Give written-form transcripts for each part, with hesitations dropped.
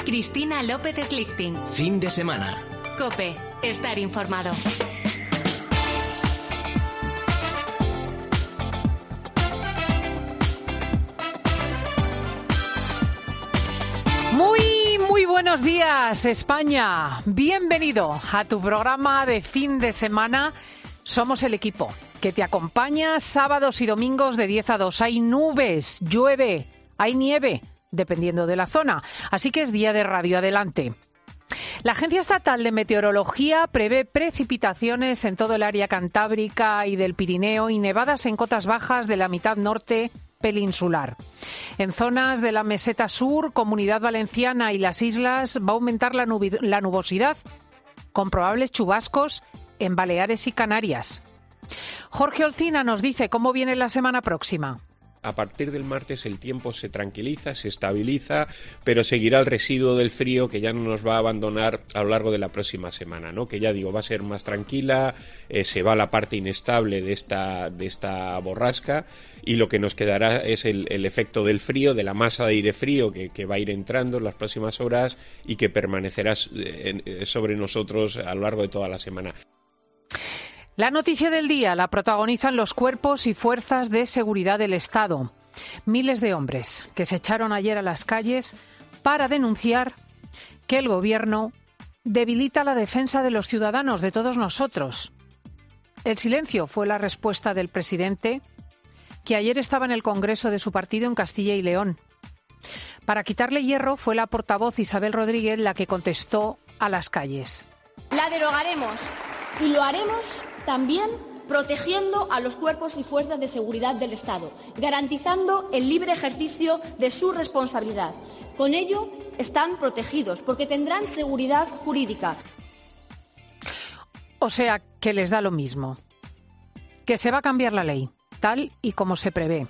Cristina López Slichting. Fin de semana. COPE. Estar informado. Muy buenos días, España. Bienvenido a tu programa de fin de semana. Somos el equipo que te acompaña sábados y domingos de 10 a 2. Hay nubes, llueve, hay nieve, dependiendo de la zona. Así que es día de radio. Adelante. La Agencia Estatal de Meteorología prevé precipitaciones en todo el área cantábrica y del Pirineo y nevadas en cotas bajas de la mitad norte peninsular. En zonas de la meseta sur, Comunidad Valenciana y las islas va a aumentar la nubosidad, con probables chubascos en Baleares y Canarias. Jorge Olcina nos dice cómo viene la semana próxima. A partir del martes el tiempo se tranquiliza, se estabiliza, pero seguirá el residuo del frío que ya no nos va a abandonar a lo largo de la próxima semana, ¿no? Que ya digo, va a ser más tranquila, se va la parte inestable de esta borrasca y lo que nos quedará es el efecto del frío, de la masa de aire frío que va a ir entrando en las próximas horas y que permanecerá sobre nosotros a lo largo de toda la semana. La noticia del día la protagonizan los cuerpos y fuerzas de seguridad del Estado. Miles de hombres que se echaron ayer a las calles para denunciar que el Gobierno debilita la defensa de los ciudadanos, de todos nosotros. El silencio fue la respuesta del presidente, que ayer estaba en el Congreso de su partido en Castilla y León. Para quitarle hierro fue la portavoz Isabel Rodríguez la que contestó a las calles. La derogaremos y lo haremos también protegiendo a los cuerpos y fuerzas de seguridad del Estado, garantizando el libre ejercicio de su responsabilidad. Con ello están protegidos porque tendrán seguridad jurídica. O sea, que les da lo mismo, que se va a cambiar la ley, tal y como se prevé.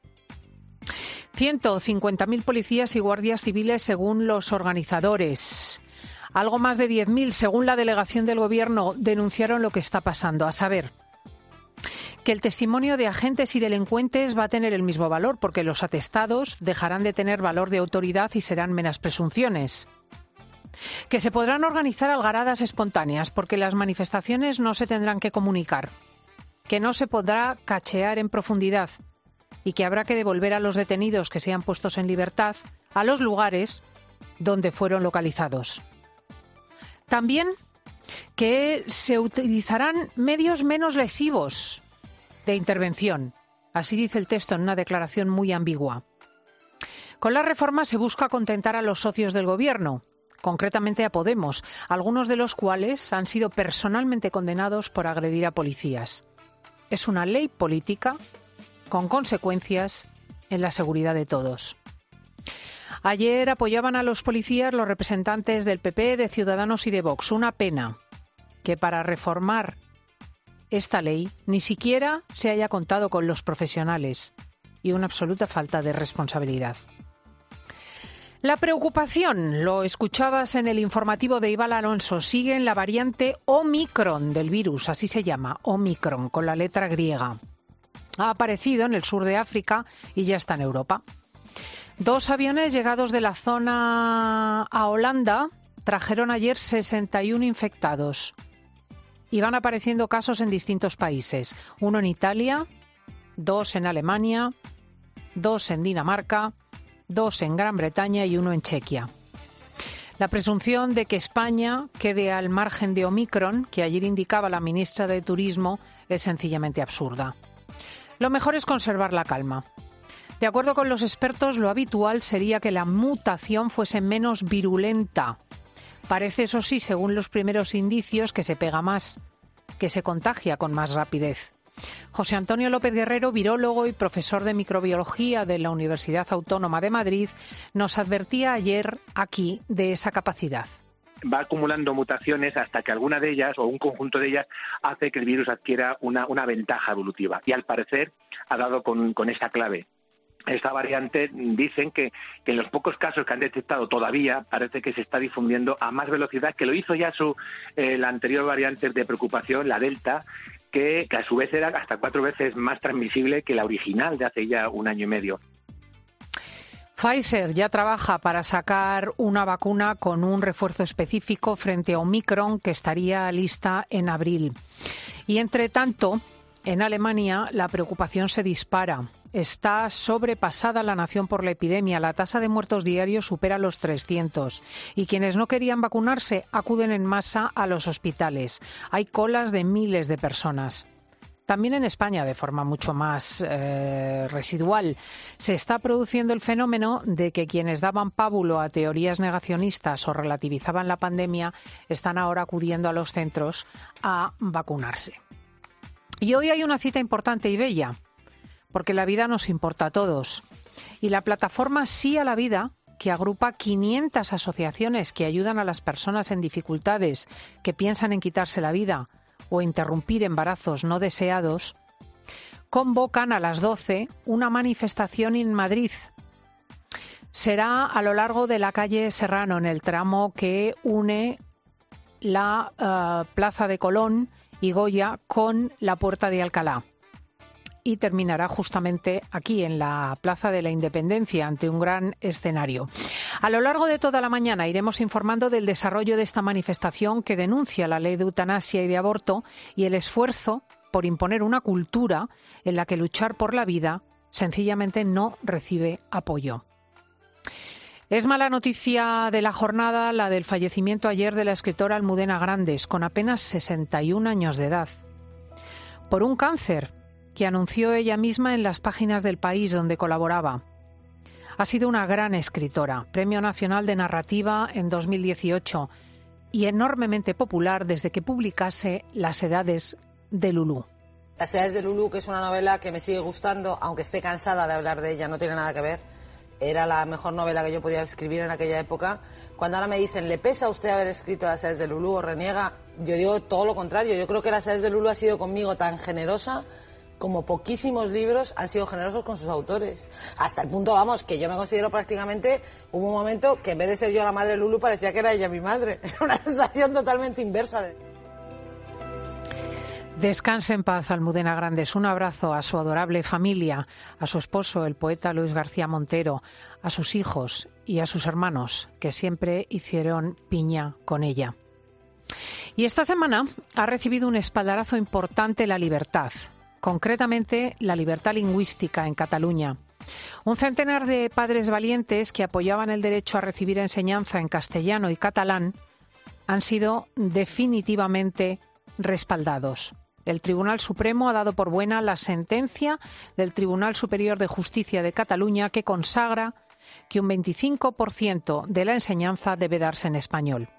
150.000 policías y guardias civiles según los organizadores. Algo más de 10.000, según la delegación del Gobierno, denunciaron lo que está pasando. A saber, que el testimonio de agentes y delincuentes va a tener el mismo valor, porque los atestados dejarán de tener valor de autoridad y serán meras presunciones. Que se podrán organizar algaradas espontáneas, porque las manifestaciones no se tendrán que comunicar. Que no se podrá cachear en profundidad y que habrá que devolver a los detenidos que sean puestos en libertad a los lugares donde fueron localizados. También que se utilizarán medios menos lesivos de intervención. Así dice el texto en una declaración muy ambigua. Con la reforma se busca contentar a los socios del Gobierno, concretamente a Podemos, algunos de los cuales han sido personalmente condenados por agredir a policías. Es una ley política con consecuencias en la seguridad de todos. Ayer apoyaban a los policías los representantes del PP, de Ciudadanos y de Vox. Una pena que para reformar esta ley ni siquiera se haya contado con los profesionales y una absoluta falta de responsabilidad. La preocupación, lo escuchabas en el informativo de Ibal Alonso, sigue en la variante Omicron del virus, así se llama, Omicron, con la letra griega. Ha aparecido en el sur de África y ya está en Europa. 2 aviones llegados de la zona a Holanda trajeron ayer 61 infectados. Y van apareciendo casos en distintos países. 1 en Italia, 2 en Alemania, 2 en Dinamarca, 2 en Gran Bretaña y 1 en Chequia. La presunción de que España quede al margen de Omicron, que ayer indicaba la ministra de Turismo, es sencillamente absurda. Lo mejor es conservar la calma. De acuerdo con los expertos, lo habitual sería que la mutación fuese menos virulenta. Parece, eso sí, según los primeros indicios, que se pega más, que se contagia con más rapidez. José Antonio López Guerrero, virólogo y profesor de microbiología de la Universidad Autónoma de Madrid, nos advertía ayer aquí de esa capacidad. Va acumulando mutaciones hasta que alguna de ellas o un conjunto de ellas hace que el virus adquiera una ventaja evolutiva. Y al parecer ha dado con esta clave. Esta variante dicen que en los pocos casos que han detectado todavía parece que se está difundiendo a más velocidad que lo hizo ya la anterior variante de preocupación, la Delta, que a su vez era hasta 4 veces más transmisible que la original de hace ya 1 año y medio. Pfizer ya trabaja para sacar una vacuna con un refuerzo específico frente a Omicron que estaría lista en abril. Y entre tanto, en Alemania la preocupación se dispara. Está sobrepasada la nación por la epidemia. La tasa de muertos diarios supera los 300. Y quienes no querían vacunarse acuden en masa a los hospitales. Hay colas de miles de personas. También en España, de forma mucho más residual, se está produciendo el fenómeno de que quienes daban pábulo a teorías negacionistas o relativizaban la pandemia están ahora acudiendo a los centros a vacunarse. Y hoy hay una cita importante y bella, porque la vida nos importa a todos. Y la plataforma Sí a la Vida, que agrupa 500 asociaciones que ayudan a las personas en dificultades que piensan en quitarse la vida o interrumpir embarazos no deseados, convocan a las 12 una manifestación en Madrid. Será a lo largo de la calle Serrano, en el tramo que une la Plaza de Colón y Goya con la Puerta de Alcalá. Y terminará justamente aquí, en la Plaza de la Independencia, ante un gran escenario. A lo largo de toda la mañana iremos informando del desarrollo de esta manifestación que denuncia la ley de eutanasia y de aborto y el esfuerzo por imponer una cultura en la que luchar por la vida sencillamente no recibe apoyo. Es mala noticia de la jornada la del fallecimiento ayer de la escritora Almudena Grandes, con apenas 61 años de edad, por un cáncer que anunció ella misma en las páginas del País donde colaboraba. Ha sido una gran escritora, Premio Nacional de Narrativa en 2018 y enormemente popular desde que publicase Las Edades de Lulú. Las Edades de Lulú, que es una novela que me sigue gustando, aunque esté cansada de hablar de ella, no tiene nada que ver. Era la mejor novela que yo podía escribir en aquella época. Cuando ahora me dicen, ¿le pesa a usted haber escrito Las Edades de Lulú o reniega? Yo digo todo lo contrario. Yo creo que Las Edades de Lulú ha sido conmigo tan generosa como poquísimos libros han sido generosos con sus autores. Hasta el punto, vamos, que yo me considero prácticamente... Hubo un momento que en vez de ser yo la madre de Lulú, parecía que era ella mi madre. Era una sensación totalmente inversa. Descanse en paz, Almudena Grandes. Un abrazo a su adorable familia, a su esposo, el poeta Luis García Montero, a sus hijos y a sus hermanos, que siempre hicieron piña con ella. Y esta semana ha recibido un espaldarazo importante la libertad. Concretamente, la libertad lingüística en Cataluña. Un centenar de padres valientes que apoyaban el derecho a recibir enseñanza en castellano y catalán han sido definitivamente respaldados. El Tribunal Supremo ha dado por buena la sentencia del Tribunal Superior de Justicia de Cataluña que consagra que un 25% de la enseñanza debe darse en español.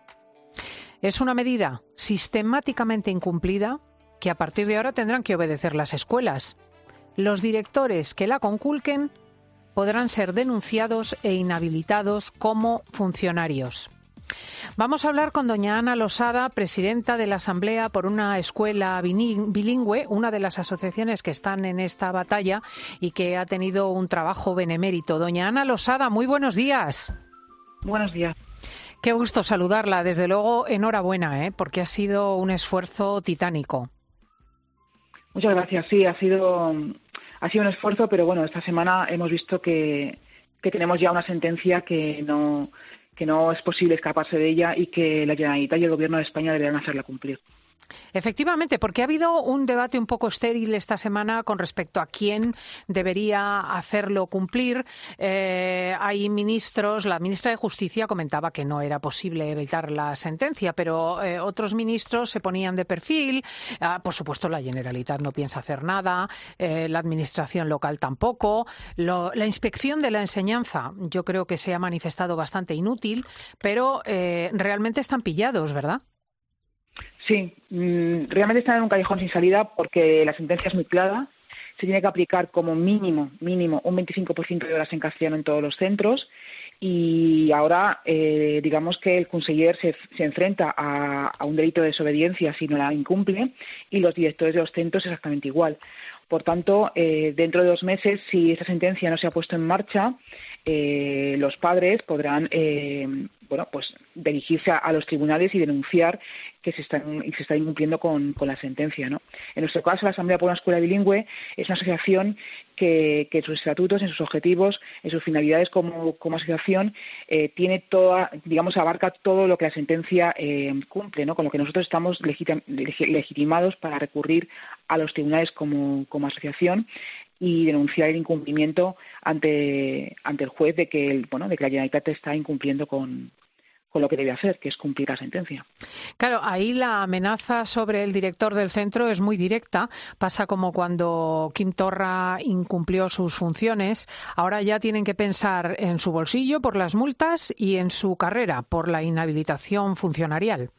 Es una medida sistemáticamente incumplida que a partir de ahora tendrán que obedecer las escuelas. Los directores que la conculquen podrán ser denunciados e inhabilitados como funcionarios. Vamos a hablar con doña Ana Losada, presidenta de la Asamblea por una Escuela Bilingüe, una de las asociaciones que están en esta batalla y que ha tenido un trabajo benemérito. Doña Ana Losada, muy buenos días. Buenos días. Qué gusto saludarla. Desde luego, enhorabuena, porque ha sido un esfuerzo titánico. Muchas gracias. Sí, ha sido un esfuerzo, pero bueno, esta semana hemos visto que tenemos ya una sentencia que no es posible escaparse de ella y que la Generalitat y el Gobierno de España deberán hacerla cumplir. Efectivamente, porque ha habido un debate un poco estéril esta semana con respecto a quién debería hacerlo cumplir. Hay ministros, la ministra de Justicia comentaba que no era posible evitar la sentencia, pero otros ministros se ponían de perfil. Por supuesto, la Generalitat no piensa hacer nada, la administración local tampoco. La inspección de la enseñanza yo creo que se ha manifestado bastante inútil, pero realmente están pillados, ¿verdad? Sí, realmente están en un callejón sin salida porque la sentencia es muy clara. Se tiene que aplicar como mínimo un 25% de horas en castellano en todos los centros y ahora digamos que el conseller se enfrenta a un delito de desobediencia si no la incumple y los directores de los centros exactamente igual. Por tanto, dentro de 2 meses, si esta sentencia no se ha puesto en marcha, los padres podrán pues dirigirse a los tribunales y denunciar que se está incumpliendo con la sentencia, ¿no? En nuestro caso, la Asamblea por una Escuela Bilingüe es una asociación que en sus estatutos, en sus objetivos, en sus finalidades como asociación, tiene abarca todo lo que la sentencia cumple, ¿no? Con lo que nosotros estamos legitimados para recurrir a los tribunales como asociación y denunciar el incumplimiento ante el juez de que la Generalitat está incumpliendo con lo que debe hacer, que es cumplir la sentencia. Claro, ahí la amenaza sobre el director del centro es muy directa. Pasa como cuando Quim Torra incumplió sus funciones. Ahora ya tienen que pensar en su bolsillo por las multas y en su carrera por la inhabilitación funcionarial.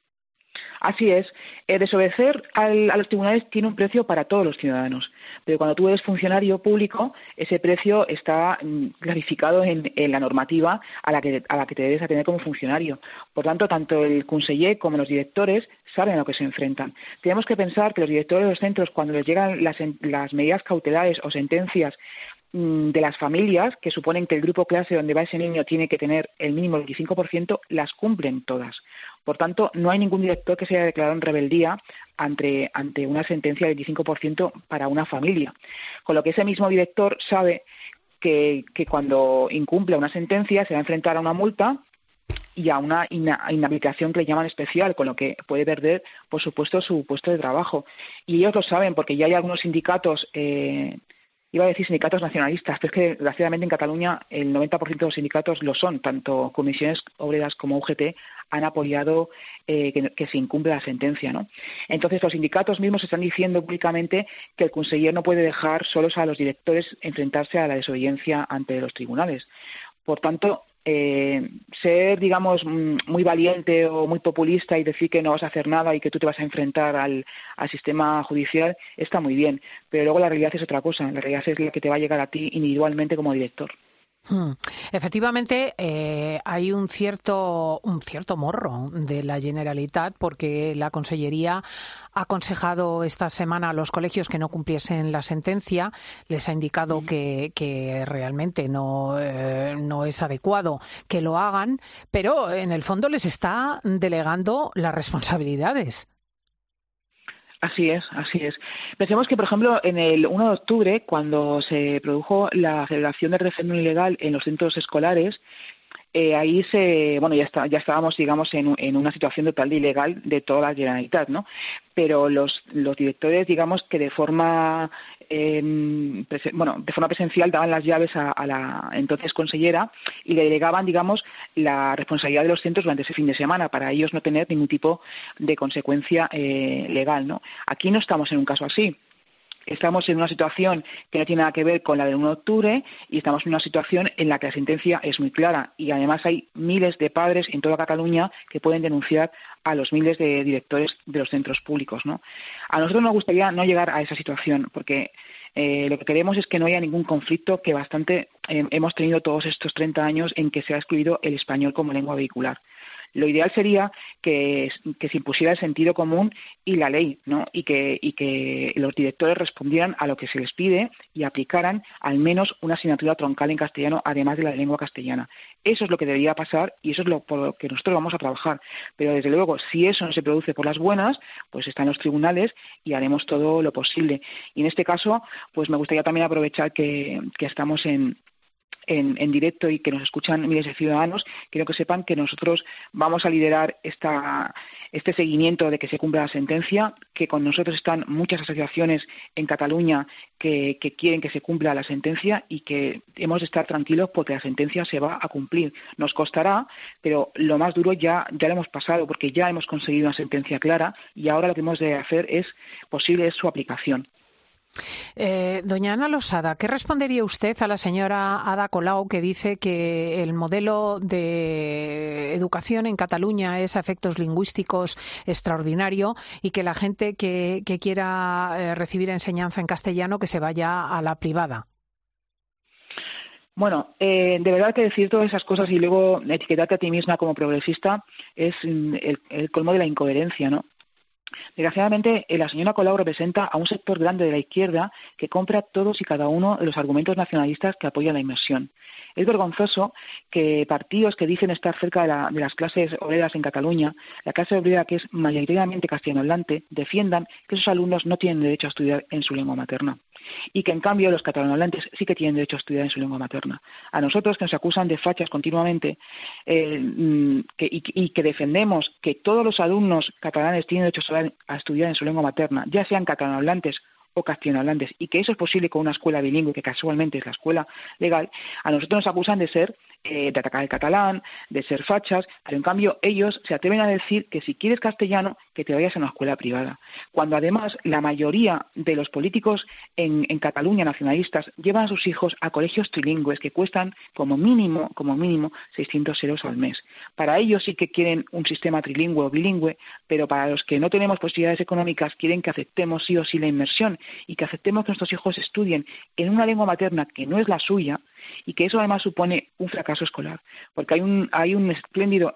Así es. Desobedecer a los tribunales tiene un precio para todos los ciudadanos, pero cuando tú eres funcionario público, ese precio está clarificado en la normativa a la que te debes atener como funcionario. Por tanto, tanto el conseller como los directores saben a lo que se enfrentan. Tenemos que pensar que los directores de los centros, cuando les llegan las medidas cautelares o sentencias de las familias, que suponen que el grupo clase donde va ese niño tiene que tener el mínimo del 25%, las cumplen todas. Por tanto, no hay ningún director que se haya declarado en rebeldía ante una sentencia del 25% para una familia. Con lo que ese mismo director sabe que cuando incumple una sentencia se va a enfrentar a una multa y a una inhabilitación que le llaman especial, con lo que puede perder, por supuesto, su puesto de trabajo. Y ellos lo saben porque ya hay algunos sindicatos iba a decir sindicatos nacionalistas, pero es que desgraciadamente en Cataluña el 90% de los sindicatos lo son, tanto comisiones obreras como UGT han apoyado que se incumple la sentencia, ¿no? Entonces los sindicatos mismos están diciendo públicamente que el conseller no puede dejar solos a los directores enfrentarse a la desobediencia ante los tribunales. Por tanto, ser, digamos, muy valiente o muy populista y decir que no vas a hacer nada y que tú te vas a enfrentar al sistema judicial está muy bien, pero luego la realidad es otra cosa. La realidad es la que te va a llegar a ti individualmente como director. Efectivamente, hay un cierto morro de la Generalitat porque la Consellería ha aconsejado esta semana a los colegios que no cumpliesen la sentencia, les ha indicado que realmente no es adecuado que lo hagan, pero en el fondo les está delegando las responsabilidades. Así es. Pensemos que, por ejemplo, en el 1 de octubre, cuando se produjo la celebración del referéndum ilegal en los centros escolares, ahí ya estábamos, digamos, en una situación total de ilegal de toda la Generalitat, ¿no? Pero los directores, digamos, que de forma presencial daban las llaves a la entonces consellera y le delegaban, digamos, la responsabilidad de los centros durante ese fin de semana para ellos no tener ningún tipo de consecuencia legal, ¿no? Aquí no estamos en un caso así. Estamos en una situación que no tiene nada que ver con la del 1 de octubre y estamos en una situación en la que la sentencia es muy clara y además hay miles de padres en toda Cataluña que pueden denunciar a los miles de directores de los centros públicos, ¿no? A nosotros nos gustaría no llegar a esa situación porque lo que queremos es que no haya ningún conflicto que bastante hemos tenido todos estos 30 años en que se ha excluido el español como lengua vehicular. Lo ideal sería que se impusiera el sentido común y la ley, ¿no? Y que los directores respondieran a lo que se les pide y aplicaran al menos una asignatura troncal en castellano, además de la lengua castellana. Eso es lo que debería pasar y eso es por lo que nosotros vamos a trabajar. Pero desde luego, si eso no se produce por las buenas, pues están los tribunales y haremos todo lo posible. Y en este caso, pues me gustaría también aprovechar que estamos en directo y que nos escuchan miles de ciudadanos, quiero que sepan que nosotros vamos a liderar este seguimiento de que se cumpla la sentencia, que con nosotros están muchas asociaciones en Cataluña que quieren que se cumpla la sentencia y que hemos de estar tranquilos porque la sentencia se va a cumplir. Nos costará, pero lo más duro ya lo hemos pasado porque ya hemos conseguido una sentencia clara y ahora lo que hemos de hacer es su aplicación. Doña Ana Losada, ¿qué respondería usted a la señora Ada Colau que dice que el modelo de educación en Cataluña es a efectos lingüísticos extraordinario y que la gente que quiera recibir enseñanza en castellano que se vaya a la privada? Bueno, de verdad que decir todas esas cosas y luego etiquetarte a ti misma como progresista es el colmo de la incoherencia, ¿no? Desgraciadamente, la señora Colau representa a un sector grande de la izquierda que compra todos y cada uno de los argumentos nacionalistas que apoyan la inmersión. Es vergonzoso que partidos que dicen estar cerca de las clases obreras en Cataluña, la clase obrera que es mayoritariamente castellanohablante, defiendan que esos alumnos no tienen derecho a estudiar en su lengua materna y que en cambio los catalanohablantes sí que tienen derecho a estudiar en su lengua materna. A nosotros, que nos acusan de fachas continuamente y que defendemos que todos los alumnos catalanes tienen derecho a estudiar en su lengua materna, ya sean catalanohablantes o castellanohablantes, y que eso es posible con una escuela bilingüe, que casualmente es la escuela legal, a nosotros nos acusan de atacar el catalán, de ser fachas, pero en cambio ellos se atreven a decir que si quieres castellano, que te vayas a una escuela privada. Cuando además la mayoría de los políticos en Cataluña nacionalistas llevan a sus hijos a colegios trilingües que cuestan como mínimo 600 euros al mes. Para ellos sí que quieren un sistema trilingüe o bilingüe, pero para los que no tenemos posibilidades económicas quieren que aceptemos sí o sí la inmersión y que aceptemos que nuestros hijos estudien en una lengua materna que no es la suya, y que eso además supone un fracaso escolar, porque hay un espléndido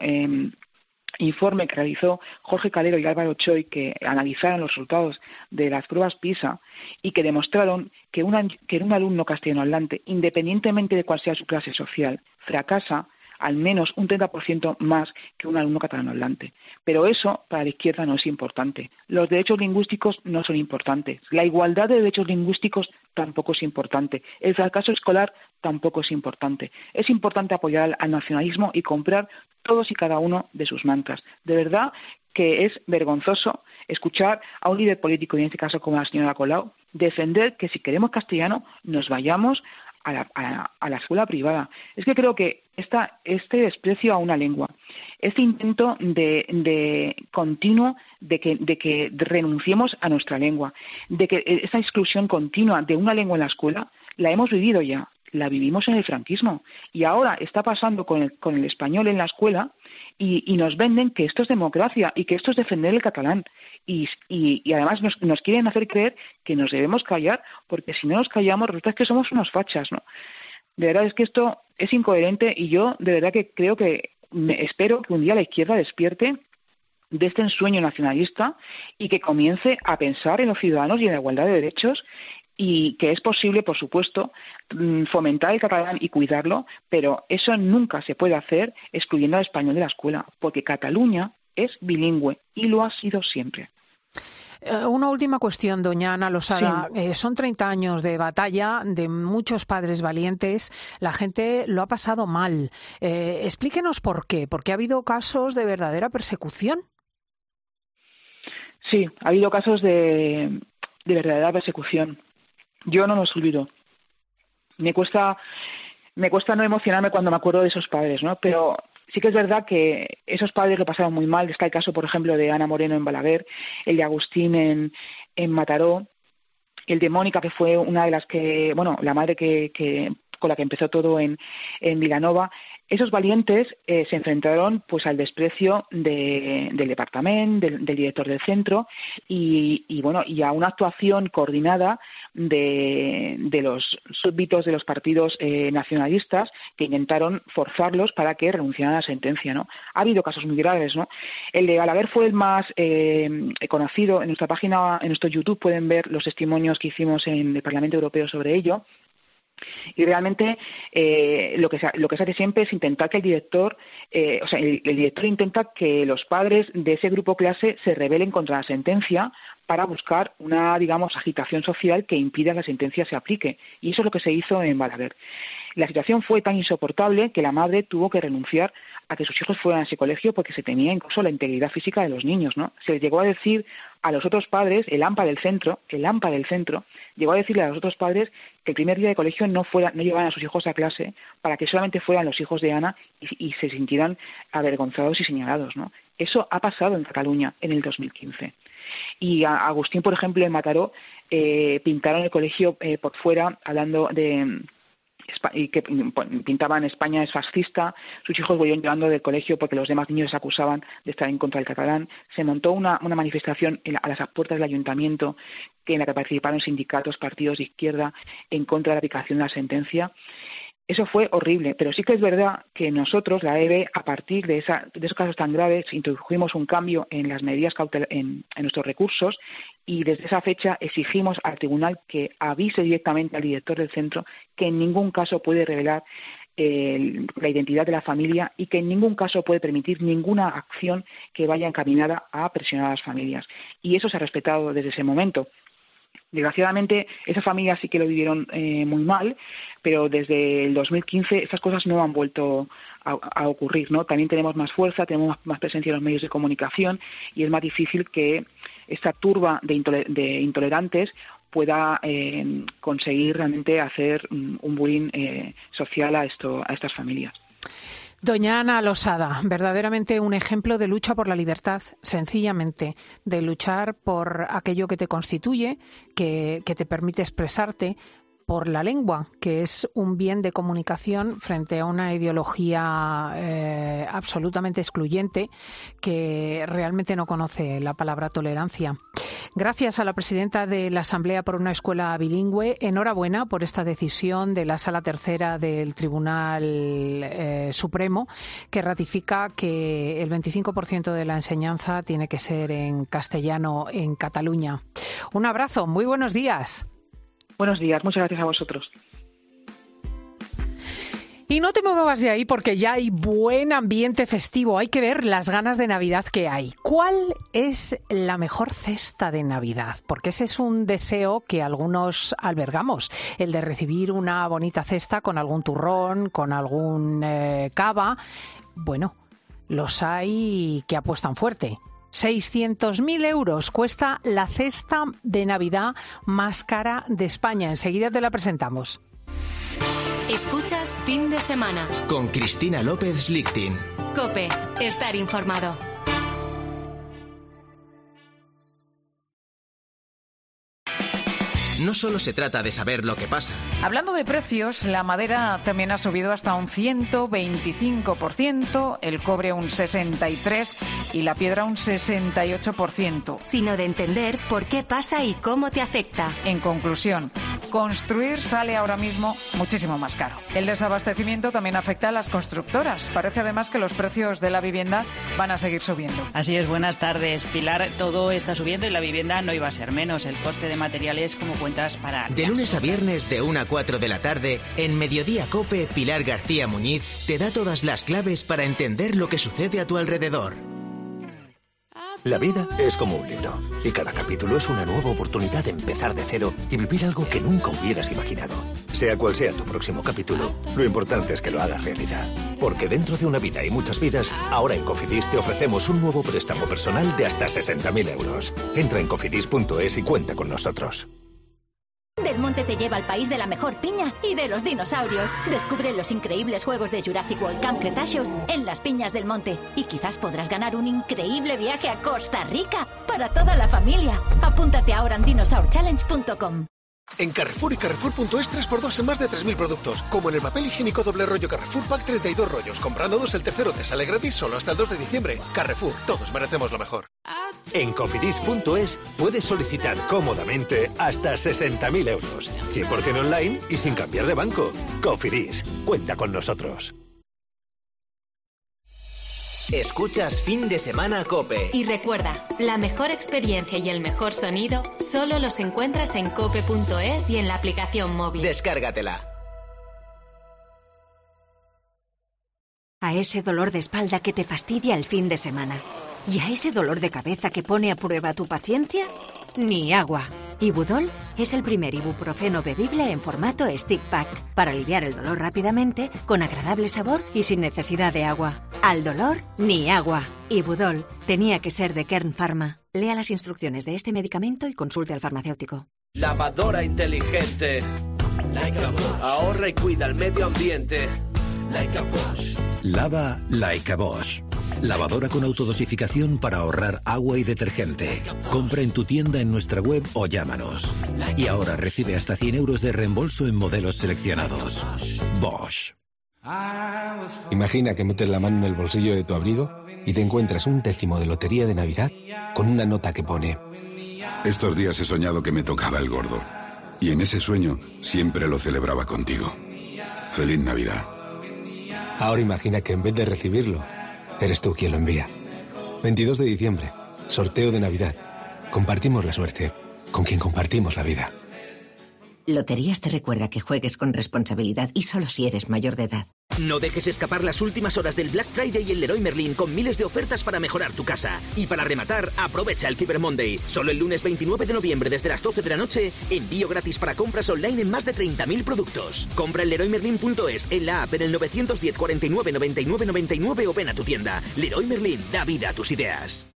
informe que realizó Jorge Calero y Álvaro Choy, que analizaron los resultados de las pruebas PISA y que demostraron que un alumno castellanohablante, independientemente de cuál sea su clase social, fracasa al menos un 30% más que un alumno catalanohablante. Pero eso para la izquierda no es importante. Los derechos lingüísticos no son importantes. La igualdad de derechos lingüísticos tampoco es importante. El fracaso escolar tampoco es importante. Es importante apoyar al nacionalismo y comprar todos y cada uno de sus mantras. De verdad que es vergonzoso escuchar a un líder político, y en este caso como la señora Colau, defender que si queremos castellano nos vayamos a la escuela privada. Es que creo que este desprecio a una lengua, este intento de continuo de que renunciemos a nuestra lengua, de que esta exclusión continua de una lengua en la escuela, la hemos vivido ya. La vivimos en el franquismo y ahora está pasando con el español en la escuela y nos venden que esto es democracia y que esto es defender el catalán y además nos quieren hacer creer que nos debemos callar porque si no nos callamos resulta que somos unos fachas, ¿no? De verdad es que esto es incoherente y yo de verdad que creo que espero que un día la izquierda despierte de este ensueño nacionalista y que comience a pensar en los ciudadanos y en la igualdad de derechos y que es posible, por supuesto, fomentar el catalán y cuidarlo, pero eso nunca se puede hacer excluyendo al español de la escuela, porque Cataluña es bilingüe y lo ha sido siempre. Una última cuestión, doña Ana Losada. Sí. Son 30 años de batalla, de muchos padres valientes. La gente lo ha pasado mal. Explíquenos por qué. ¿Porque ha habido casos de verdadera persecución? Sí, ha habido casos de verdadera persecución. Yo no los olvido. Me cuesta no emocionarme cuando me acuerdo de esos padres, ¿no? Pero sí que es verdad que esos padres lo pasaron muy mal. Está el caso, por ejemplo, de Ana Moreno en Balaguer, el de Agustín en Mataró, el de Mónica, que fue una de las que, bueno, la madre que con la que empezó todo en Vilanova. Esos valientes se enfrentaron pues al desprecio del departamento, del director del centro y a una actuación coordinada de los súbditos de los partidos nacionalistas que intentaron forzarlos para que renunciaran a la sentencia, ¿no? Ha habido casos muy graves, ¿no? El de Balaguer fue el más conocido. En nuestra página, en nuestro YouTube pueden ver los testimonios que hicimos en el Parlamento Europeo sobre ello. Y realmente lo que se hace siempre es intentar que el director intenta que los padres de ese grupo clase se rebelen contra la sentencia para buscar una, digamos, agitación social que impida que la sentencia se aplique. Y eso es lo que se hizo en Balaguer. La situación fue tan insoportable que la madre tuvo que renunciar a que sus hijos fueran a ese colegio porque se temía incluso la integridad física de los niños, ¿no? Se les llegó a decir a los otros padres, el AMPA del centro, llegó a decirle a los otros padres que el primer día de colegio no llevaran a sus hijos a clase para que solamente fueran los hijos de Ana y se sintieran avergonzados y señalados, ¿no? Eso ha pasado en Cataluña en el 2015. Y a Agustín, por ejemplo, en Mataró, pintaron el colegio por fuera hablando de y que pintaban España es fascista. Sus hijos volvieron llorando del colegio porque los demás niños se acusaban de estar en contra del catalán. Se montó una manifestación a las puertas del ayuntamiento en la que participaron sindicatos, partidos de izquierda en contra de la aplicación de la sentencia. Eso fue horrible, pero sí que es verdad que nosotros, la EBE, a partir de esos casos tan graves, introdujimos un cambio en las medidas en nuestros recursos, y desde esa fecha exigimos al tribunal que avise directamente al director del centro que en ningún caso puede revelar la identidad de la familia y que en ningún caso puede permitir ninguna acción que vaya encaminada a presionar a las familias. Y eso se ha respetado desde ese momento. Desgraciadamente, esas familias sí que lo vivieron muy mal, pero desde el 2015 estas cosas no han vuelto a ocurrir, ¿no? También tenemos más fuerza, tenemos más presencia en los medios de comunicación y es más difícil que esta turba de intolerantes pueda conseguir realmente hacer un bullying social a estas familias. Doña Ana Losada, verdaderamente un ejemplo de lucha por la libertad, sencillamente, de luchar por aquello que te constituye, que te permite expresarte, por la lengua, que es un bien de comunicación frente a una ideología absolutamente excluyente que realmente no conoce la palabra tolerancia. Gracias a la presidenta de la Asamblea por una escuela bilingüe. Enhorabuena por esta decisión de la Sala Tercera del Tribunal Supremo, que ratifica que el 25% de la enseñanza tiene que ser en castellano en Cataluña. Un abrazo, muy buenos días. Buenos días, muchas gracias a vosotros. Y no te muevas de ahí porque ya hay buen ambiente festivo. Hay que ver las ganas de Navidad que hay. ¿Cuál es la mejor cesta de Navidad? Porque ese es un deseo que algunos albergamos, el de recibir una bonita cesta con algún turrón, con algún cava. Bueno, los hay que apuestan fuerte. 600.000 euros cuesta la cesta de Navidad más cara de España. Enseguida te la presentamos. Escuchas Fin de Semana con Cristina López Lichting. COPE. Estar informado. No solo se trata de saber lo que pasa. Hablando de precios, la madera también ha subido hasta un 125%, el cobre un 63% y la piedra un 68%. Sino de entender por qué pasa y cómo te afecta. En conclusión, construir sale ahora mismo muchísimo más caro. El desabastecimiento también afecta a las constructoras. Parece además que los precios de la vivienda van a seguir subiendo. Así es, buenas tardes, Pilar. Todo está subiendo y la vivienda no iba a ser menos. El coste de materiales como cuentas para... De lunes a viernes de 1 a 4 de la tarde, en Mediodía COPE, Pilar García Muñiz te da todas las claves para entender lo que sucede a tu alrededor. La vida es como un libro y cada capítulo es una nueva oportunidad de empezar de cero y vivir algo que nunca hubieras imaginado. Sea cual sea tu próximo capítulo, lo importante es que lo hagas realidad. Porque dentro de una vida y muchas vidas, ahora en Cofidis te ofrecemos un nuevo préstamo personal de hasta 60.000 euros. Entra en cofidis.es y cuenta con nosotros. Del Monte te lleva al país de la mejor piña y de los dinosaurios. Descubre los increíbles juegos de Jurassic World Camp Cretaceous en las Piñas del Monte. Y quizás podrás ganar un increíble viaje a Costa Rica para toda la familia. Apúntate ahora en dinosaurchallenge.com. En Carrefour y Carrefour.es 3x2 en más de 3.000 productos. Como en el papel higiénico doble rollo Carrefour Pack 32 rollos. Comprando 2 el tercero te sale gratis solo hasta el 2 de diciembre. Carrefour, todos merecemos lo mejor. En Cofidis.es puedes solicitar cómodamente hasta 60.000 euros. 100% online y sin cambiar de banco. Cofidis, cuenta con nosotros. Escuchas Fin de Semana COPE. Y recuerda, la mejor experiencia y el mejor sonido solo los encuentras en cope.es y en la aplicación móvil. Descárgatela. A ese dolor de espalda que te fastidia el fin de semana. ¿Y a ese dolor de cabeza que pone a prueba tu paciencia? Ni agua. Ibudol es el primer ibuprofeno bebible en formato stick pack para aliviar el dolor rápidamente, con agradable sabor y sin necesidad de agua. Al dolor, ni agua. Ibudol tenía que ser de Kern Pharma. Lea las instrucciones de este medicamento y consulte al farmacéutico. Lavadora inteligente. Like a Bosch. Ahorra y cuida el medio ambiente. Like a Bosch. Lava Like a Bosch. Lavadora con autodosificación para ahorrar agua y detergente. Compra en tu tienda, en nuestra web o llámanos. Y ahora recibe hasta 100 euros de reembolso en modelos seleccionados. Bosch. Imagina que metes la mano en el bolsillo de tu abrigo y te encuentras un décimo de lotería de Navidad con una nota que pone: estos días he soñado que me tocaba el gordo. Y en ese sueño siempre lo celebraba contigo. Feliz Navidad. Ahora imagina que en vez de recibirlo, eres tú quien lo envía. 22 de diciembre, sorteo de Navidad. Compartimos la suerte con quien compartimos la vida. Loterías te recuerda que juegues con responsabilidad y solo si eres mayor de edad. No dejes escapar las últimas horas del Black Friday en Leroy Merlin con miles de ofertas para mejorar tu casa. Y para rematar, aprovecha el Cyber Monday. Solo el lunes 29 de noviembre desde las 12 de la noche, envío gratis para compras online en más de 30.000 productos. Compra en leroymerlin.es, en la app, en el 910 49 99 99 o ven a tu tienda. Leroy Merlin, da vida a tus ideas.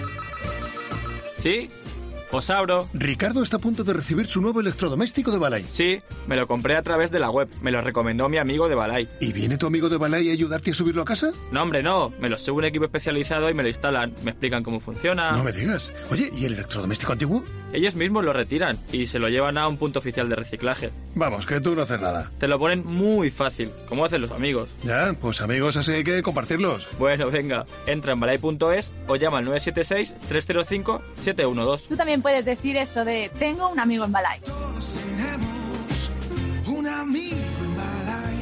¿Sí? Osauro. Ricardo está a punto de recibir su nuevo electrodoméstico de Balay. Sí, me lo compré a través de la web. Me lo recomendó mi amigo de Balay. ¿Y viene tu amigo de Balay a ayudarte a subirlo a casa? No, hombre, no. Me lo sube un equipo especializado y me lo instalan. Me explican cómo funciona. No me digas. Oye, ¿y el electrodoméstico antiguo? Ellos mismos lo retiran y se lo llevan a un punto oficial de reciclaje. Vamos, que tú no haces nada. Te lo ponen muy fácil, como hacen los amigos. Ya, pues amigos, así hay que compartirlos. Bueno, venga. Entra en balay.es o llama al 976-305-712. Tú también puedes decir eso de tengo un amigo en Balay. Todos tenemos un amigo en Balay.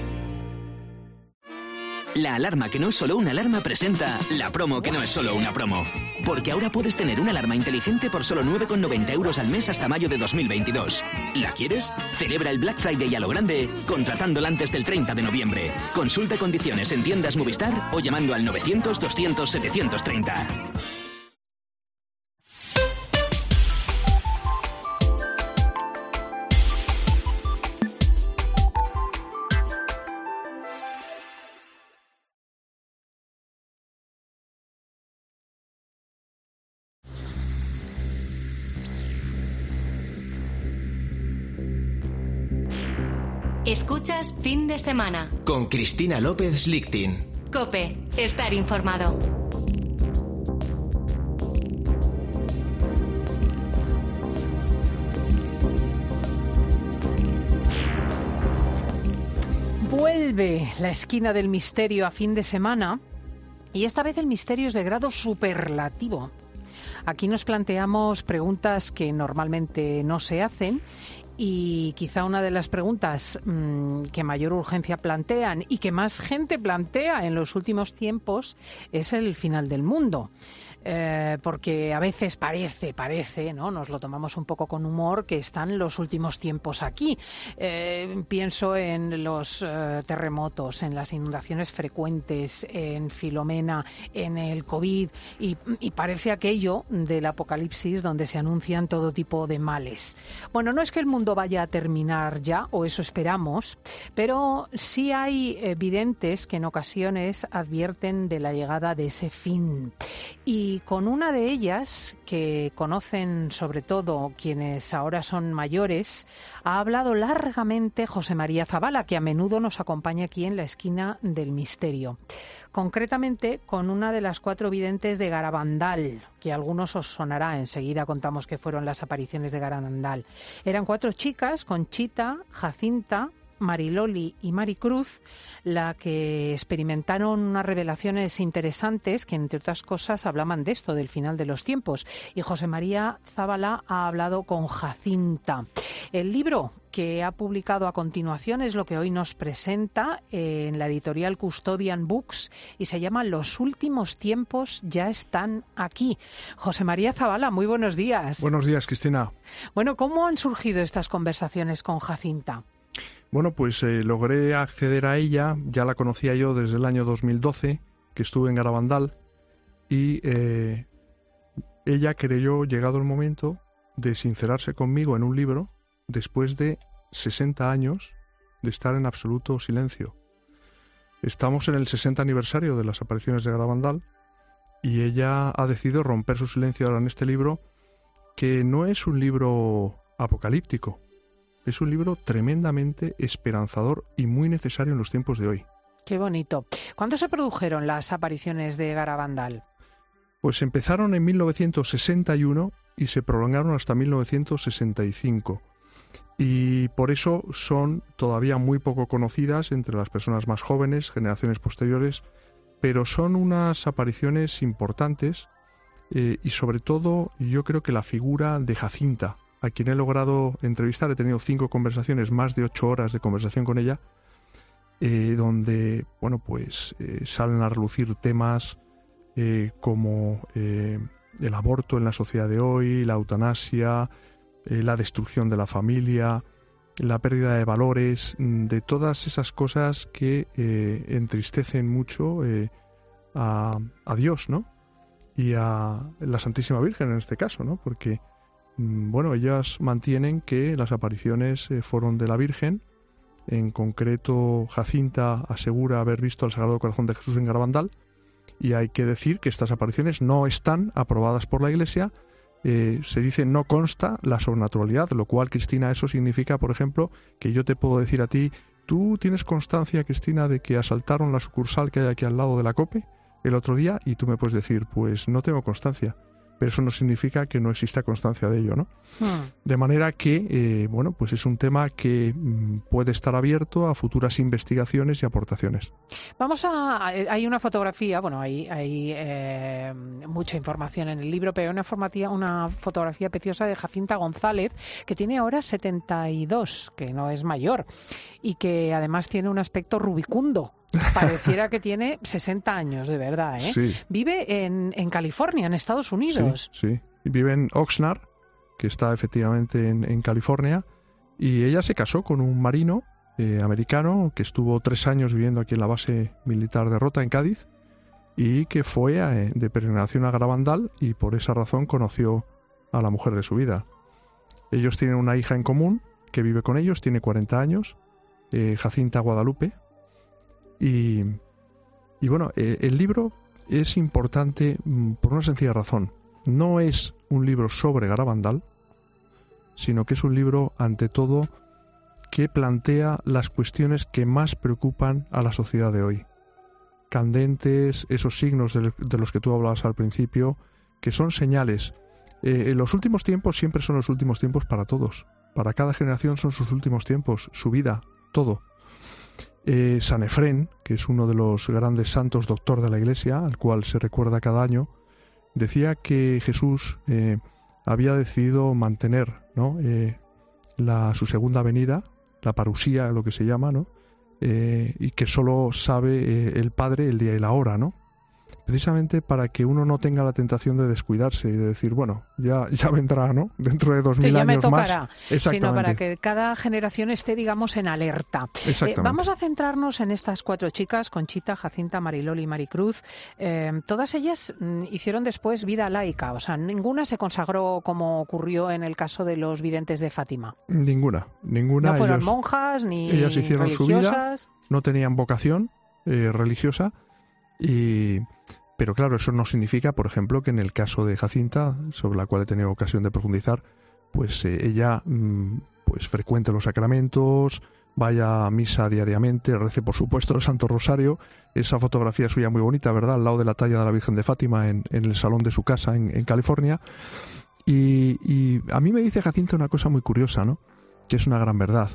La alarma que no es solo una alarma presenta la promo que no es solo una promo. Porque ahora puedes tener una alarma inteligente por solo 9,90 € al mes hasta mayo de 2022. ¿La quieres? Celebra el Black Friday a lo grande contratándola antes del 30 de noviembre. Consulta condiciones en tiendas Movistar o llamando al 900 200 730. Escuchas Fin de Semana. Con Cristina López Lichtin. COPE. Estar informado. Vuelve la esquina del misterio a fin de semana y esta vez el misterio es de grado superlativo. Aquí nos planteamos preguntas que normalmente no se hacen y quizá una de las preguntas que mayor urgencia plantean y que más gente plantea en los últimos tiempos es el final del mundo. Porque a veces parece, ¿no? Nos lo tomamos un poco con humor, que están los últimos tiempos aquí. Pienso en los terremotos, en las inundaciones frecuentes, en Filomena, en el COVID, y parece aquello del apocalipsis donde se anuncian todo tipo de males. Bueno, no es que el mundo vaya a terminar ya, o eso esperamos, pero sí hay videntes que en ocasiones advierten de la llegada de ese fin. Y con una de ellas, que conocen sobre todo quienes ahora son mayores, ha hablado largamente José María Zabala, que a menudo nos acompaña aquí en la esquina del misterio. Concretamente con una de las 4 videntes de Garabandal, que a algunos os sonará, enseguida contamos qué fueron las apariciones de Garabandal. Eran 4 chicas, Conchita, Jacinta, Mariloli y Maricruz, la que experimentaron unas revelaciones interesantes que, entre otras cosas, hablaban de esto, del final de los tiempos. Y José María Zabala ha hablado con Jacinta. El libro que ha publicado a continuación es lo que hoy nos presenta en la editorial Custodian Books y se llama Los últimos tiempos ya están aquí. José María Zabala, muy buenos días. Buenos días, Cristina. Bueno, ¿cómo han surgido estas conversaciones con Jacinta? Bueno, pues logré acceder a ella, ya la conocía yo desde el año 2012, que estuve en Garabandal, y ella creyó, llegado el momento, de sincerarse conmigo en un libro después de 60 años de estar en absoluto silencio. Estamos en el 60 aniversario de las apariciones de Garabandal y ella ha decidido romper su silencio ahora en este libro, que no es un libro apocalíptico. Es un libro tremendamente esperanzador y muy necesario en los tiempos de hoy. Qué bonito. ¿Cuándo se produjeron las apariciones de Garabandal? Pues empezaron en 1961 y se prolongaron hasta 1965. Y por eso son todavía muy poco conocidas entre las personas más jóvenes, generaciones posteriores, pero son unas apariciones importantes y sobre todo yo creo que la figura de Jacinta, a quien he logrado entrevistar, he tenido 5 conversaciones, más de 8 horas de conversación con ella, donde, bueno, pues salen a relucir temas como el aborto en la sociedad de hoy, la eutanasia, la destrucción de la familia, la pérdida de valores, de todas esas cosas que entristecen mucho a Dios, ¿no? Y a la Santísima Virgen en este caso, ¿no? Porque, bueno, ellas mantienen que las apariciones fueron de la Virgen. En concreto, Jacinta asegura haber visto al Sagrado Corazón de Jesús en Garabandal, y hay que decir que estas apariciones no están aprobadas por la Iglesia. Se dice no consta la sobrenaturalidad, lo cual, Cristina, eso significa, por ejemplo, que yo te puedo decir a ti: ¿tú tienes constancia, Cristina, de que asaltaron la sucursal que hay aquí al lado de la COPE el otro día? Y tú me puedes decir: pues no tengo constancia. Pero eso no significa que no exista constancia de ello, ¿no? De manera que, bueno, pues es un tema que puede estar abierto a futuras investigaciones y aportaciones. Hay una fotografía, bueno, hay mucha información en el libro, pero hay una fotografía preciosa de Jacinta González, que tiene ahora 72, que no es mayor, y que además tiene un aspecto rubicundo. Pareciera que tiene 60 años, de verdad, ¿eh? Sí. Vive en California, en Estados Unidos. Sí. Vive en Oxnard, que está efectivamente en California, y ella se casó con un marino americano que estuvo 3 años viviendo aquí en la base militar de Rota, en Cádiz, y que fue de peregrinación a Garabandal, y por esa razón conoció a la mujer de su vida. Ellos tienen una hija en común que vive con ellos, tiene 40 años, Jacinta Guadalupe. Y bueno, el libro es importante por una sencilla razón. No es un libro sobre Garabandal, sino que es un libro, ante todo, que plantea las cuestiones que más preocupan a la sociedad de hoy. Candentes, esos signos de los que tú hablabas al principio, que son señales. Los últimos tiempos siempre son los últimos tiempos para todos. Para cada generación son sus últimos tiempos, su vida, todo. San Efrén, que es uno de los grandes santos doctor de la Iglesia, al cual se recuerda cada año, decía que Jesús había decidido mantener, ¿no?, su segunda venida, la parusía, lo que se llama, ¿no?, y que solo sabe el Padre el día y la hora, ¿no? Precisamente para que uno no tenga la tentación de descuidarse y de decir, bueno, ya vendrá, ¿no? Dentro de 2000 años me tocará, más. Exactamente. Sino para que cada generación esté, digamos, en alerta. Vamos a centrarnos en estas 4 chicas, Conchita, Jacinta, Mariloli y Maricruz. Todas ellas hicieron después vida laica, o sea, ninguna se consagró como ocurrió en el caso de los videntes de Fátima. Ninguna. No fueron monjas ni ellas hicieron religiosas. Su vida, no tenían vocación religiosa. Pero claro, eso no significa, por ejemplo, que en el caso de Jacinta, sobre la cual he tenido ocasión de profundizar, pues ella pues frecuente los sacramentos, vaya a misa diariamente, rece por supuesto el Santo Rosario. Esa fotografía suya muy bonita, ¿verdad?, al lado de la talla de la Virgen de Fátima en el salón de su casa en California. Y a mí me dice Jacinta una cosa muy curiosa, ¿no?, que es una gran verdad.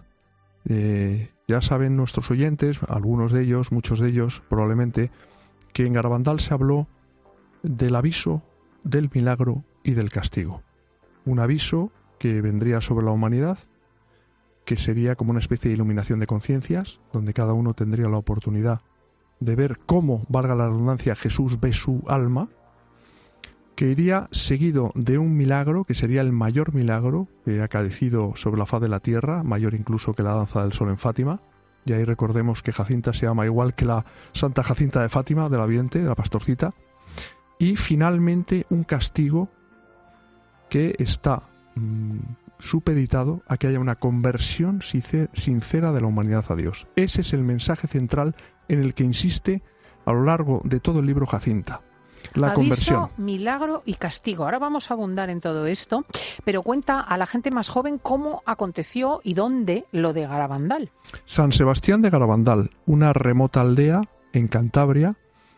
Ya saben nuestros oyentes, algunos de ellos, muchos de ellos probablemente, que en Garabandal se habló del aviso, del milagro y del castigo. Un aviso que vendría sobre la humanidad, que sería como una especie de iluminación de conciencias, donde cada uno tendría la oportunidad de ver cómo, valga la redundancia, Jesús ve su alma, que iría seguido de un milagro, que sería el mayor milagro que ha acaecido sobre la faz de la tierra, mayor incluso que la danza del sol en Fátima. Y ahí recordemos que Jacinta se llama igual que la Santa Jacinta de Fátima, de la vidente, de la pastorcita. Y finalmente un castigo que está supeditado a que haya una conversión sincera de la humanidad a Dios. Ese es el mensaje central en el que insiste a lo largo de todo el libro Jacinta. La aviso, conversión. Milagro y castigo. Ahora vamos a abundar en todo esto, pero cuenta a la gente más joven cómo aconteció y dónde lo de Garabandal. San Sebastián de Garabandal, una remota aldea en Cantabria,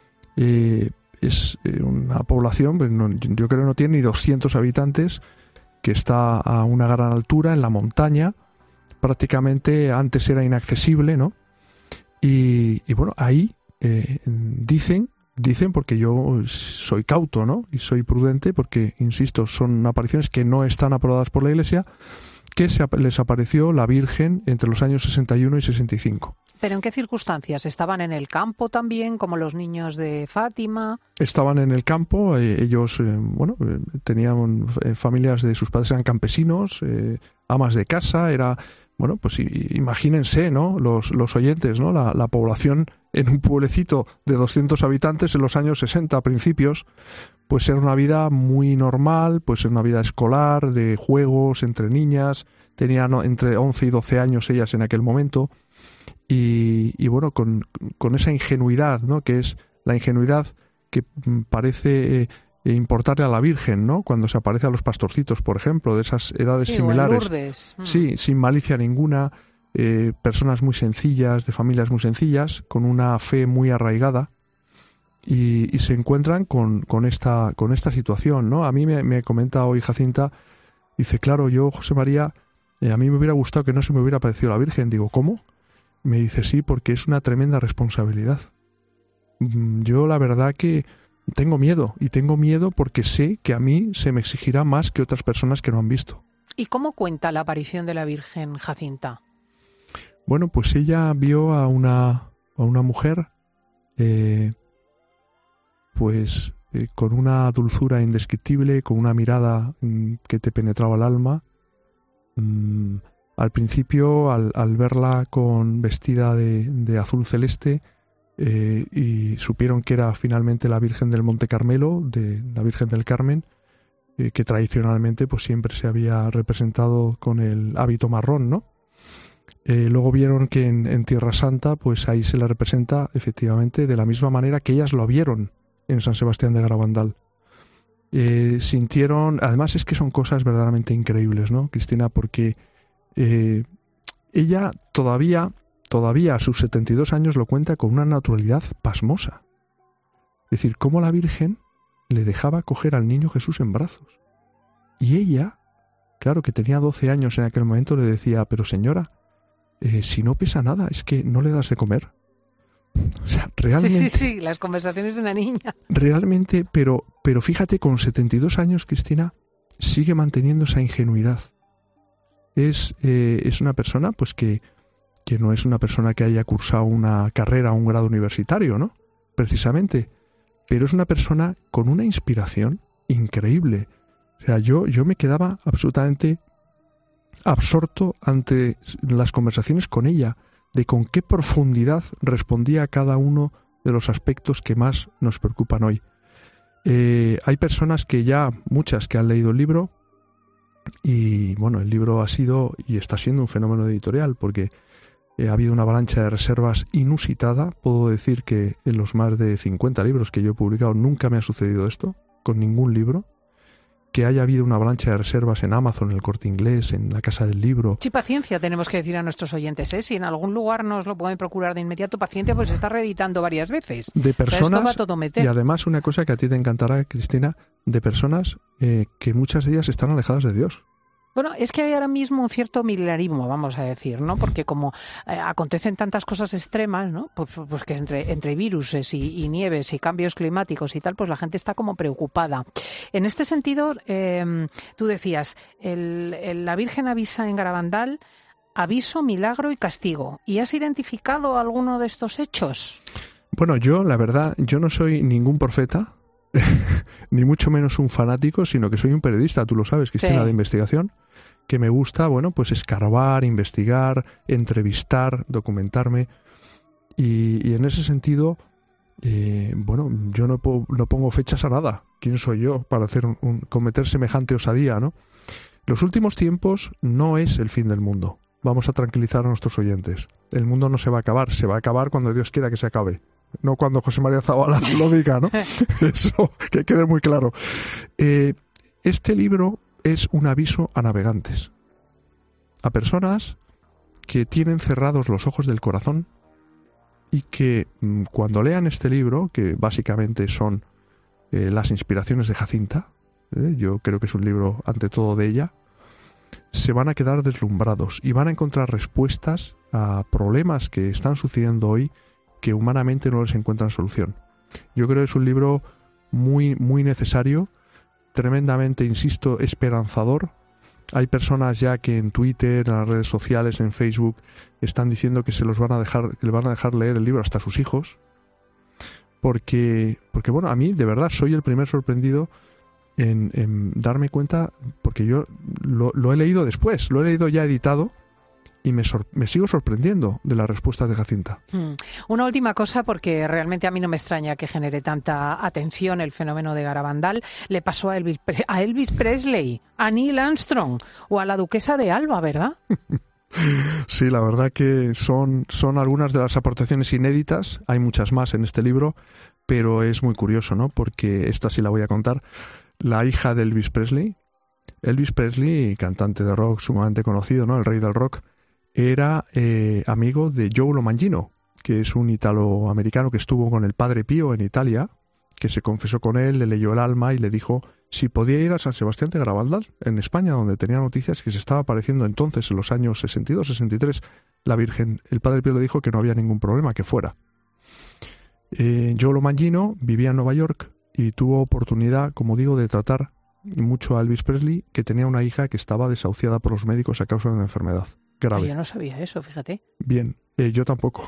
es una población, yo creo que no tiene ni 200 habitantes, que está a una gran altura en la montaña, prácticamente antes era inaccesible, ¿no? Y bueno, ahí dicen porque yo soy cauto, ¿no?, y soy prudente porque, insisto, son apariciones que no están aprobadas por la Iglesia, que les apareció la Virgen entre los años 61 y 65. ¿Pero en qué circunstancias? ¿Estaban en el campo también, como los niños de Fátima? Estaban en el campo, ellos tenían familias de sus padres, eran campesinos, amas de casa, era... Bueno, pues imagínense, ¿no? Los oyentes, ¿no? La población en un pueblecito de 200 habitantes en los años 60, principios, pues era una vida muy normal, pues era una vida escolar, de juegos entre niñas, tenían entre 11 y 12 años ellas en aquel momento, y bueno, con esa ingenuidad, ¿no? Que es la ingenuidad que parece... importarle a la Virgen, ¿no? Cuando se aparece a los pastorcitos, por ejemplo, de esas edades similares. Lourdes. Sí, sin malicia ninguna, personas muy sencillas, de familias muy sencillas, con una fe muy arraigada, y se encuentran con esta situación, ¿no? A mí me comenta hoy Jacinta, dice, claro, yo, José María, a mí me hubiera gustado que no se me hubiera aparecido la Virgen. Digo, ¿cómo? Me dice, sí, porque es una tremenda responsabilidad. Yo la verdad que tengo miedo, y tengo miedo porque sé que a mí se me exigirá más que otras personas que no han visto. ¿Y cómo cuenta la aparición de la Virgen, Jacinta? Bueno, pues ella vio a una mujer con una dulzura indescriptible, con una mirada que te penetraba el alma. Al principio, al verla vestida de azul celeste, y supieron que era finalmente la Virgen del Monte Carmelo, de la Virgen del Carmen, que tradicionalmente pues siempre se había representado con el hábito marrón, ¿no? Luego vieron que en Tierra Santa, pues ahí se la representa efectivamente de la misma manera que ellas lo vieron en San Sebastián de Garabandal. Sintieron, además es que son cosas verdaderamente increíbles, ¿no, Cristina? Porque ella todavía a sus 72 años lo cuenta con una naturalidad pasmosa. Es decir, cómo la Virgen le dejaba coger al niño Jesús en brazos. Y ella, claro que tenía 12 años en aquel momento, le decía, pero señora, si no pesa nada, es que no le das de comer. O sea, realmente... Sí, las conversaciones de una niña. Realmente, pero fíjate, con 72 años, Cristina, sigue manteniendo esa ingenuidad. Es una persona, pues que no es una persona que haya cursado una carrera o un grado universitario, ¿no? Precisamente. Pero es una persona con una inspiración increíble. O sea, yo me quedaba absolutamente absorto ante las conversaciones con ella, de con qué profundidad respondía a cada uno de los aspectos que más nos preocupan hoy. Hay personas muchas que han leído el libro, y bueno, el libro ha sido y está siendo un fenómeno editorial, porque ha habido una avalancha de reservas inusitada. Puedo decir que en los más de 50 libros que yo he publicado nunca me ha sucedido esto, con ningún libro. Que haya habido una avalancha de reservas en Amazon, en el Corte Inglés, en la Casa del Libro. Sí, paciencia, tenemos que decir a nuestros oyentes, ¿eh? Si en algún lugar nos lo pueden procurar de inmediato, paciencia, pues se está reeditando varias veces. De personas, esto va todo meter. Y además una cosa que a ti te encantará, Cristina, de personas que muchas de ellas están alejadas de Dios. Bueno, es que hay ahora mismo un cierto milenarismo, vamos a decir, ¿no? Porque como acontecen tantas cosas extremas, ¿no? Pues que entre viruses y nieves y cambios climáticos y tal, pues la gente está como preocupada. En este sentido, tú decías, la Virgen avisa en Garabandal, aviso, milagro y castigo. ¿Y has identificado alguno de estos hechos? Bueno, la verdad, yo no soy ningún profeta, ni mucho menos un fanático, sino que soy un periodista, tú lo sabes, Cristina, sí, de investigación, que me gusta, bueno, pues escarbar, investigar, entrevistar, documentarme, y en ese sentido, bueno, yo no pongo fechas a nada. ¿Quién soy yo para cometer semejante osadía, no? Los últimos tiempos no es el fin del mundo. Vamos a tranquilizar a nuestros oyentes. El mundo no se va a acabar cuando Dios quiera que se acabe. No cuando José María Zabala lo diga, ¿no? Eso, que quede muy claro. Este libro es un aviso a navegantes, a personas que tienen cerrados los ojos del corazón y que cuando lean este libro, que básicamente son las inspiraciones de Jacinta, yo creo que es un libro ante todo de ella, se van a quedar deslumbrados y van a encontrar respuestas a problemas que están sucediendo hoy que humanamente no les encuentran solución. Yo creo que es un libro muy, muy necesario, tremendamente, insisto, esperanzador, Hay personas ya que en Twitter, en las redes sociales, en Facebook, están diciendo que que le van a dejar leer el libro hasta a sus hijos. Porque bueno, a mí de verdad soy el primer sorprendido en darme cuenta, porque yo lo he leído después, lo he leído ya editado, y me sigo sorprendiendo de las respuestas de Jacinta. Una última cosa, porque realmente a mí no me extraña que genere tanta atención el fenómeno de Garabandal. Le pasó a Elvis Presley, a Neil Armstrong o a la duquesa de Alba, ¿verdad? Sí, la verdad que son algunas de las aportaciones inéditas. Hay muchas más en este libro, pero es muy curioso, ¿no? Porque esta sí la voy a contar. La hija de Elvis Presley, cantante de rock sumamente conocido, ¿no? El rey del rock, era amigo de Joe Lomangino, que es un italoamericano que estuvo con el Padre Pío en Italia, que se confesó con él, le leyó el alma y le dijo si podía ir a San Sebastián de Garabandal, en España, donde tenía noticias que se estaba apareciendo entonces, en los años 62-63, la Virgen. El Padre Pío le dijo que no había ningún problema, que fuera. Joe Lomangino vivía en Nueva York y tuvo oportunidad, como digo, de tratar mucho a Elvis Presley, que tenía una hija que estaba desahuciada por los médicos a causa de una enfermedad grave. Yo no sabía eso, fíjate. Bien, yo tampoco.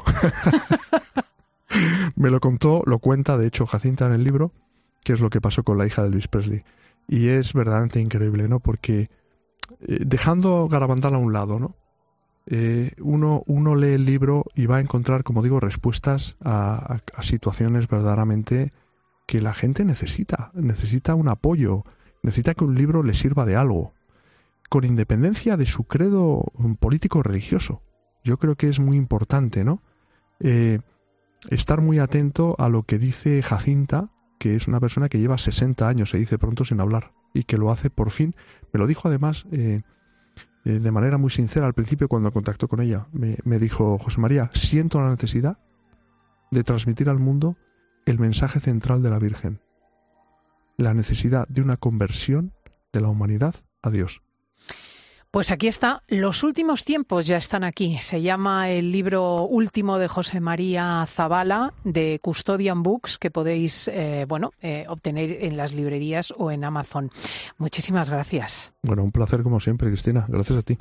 Me lo cuenta, de hecho, Jacinta en el libro, qué es lo que pasó con la hija de Elvis Presley. Y es verdaderamente increíble, ¿no? Porque dejando Garabandal a un lado, ¿no? Uno lee el libro y va a encontrar, como digo, respuestas a situaciones verdaderamente que la gente necesita un apoyo, necesita que un libro le sirva de algo, con independencia de su credo político o religioso. Yo creo que es muy importante, ¿no? Estar muy atento a lo que dice Jacinta, que es una persona que lleva 60 años, se dice pronto, sin hablar, y que lo hace por fin. Me lo dijo además de manera muy sincera al principio cuando contactó con ella. Me dijo: José María, siento la necesidad de transmitir al mundo el mensaje central de la Virgen, la necesidad de una conversión de la humanidad a Dios. Pues aquí está, Los últimos tiempos ya están aquí. Se llama el libro último de José María Zabala, de Custodian Books, que podéis obtener en las librerías o en Amazon. Muchísimas gracias. Bueno, un placer como siempre, Cristina. Gracias a ti.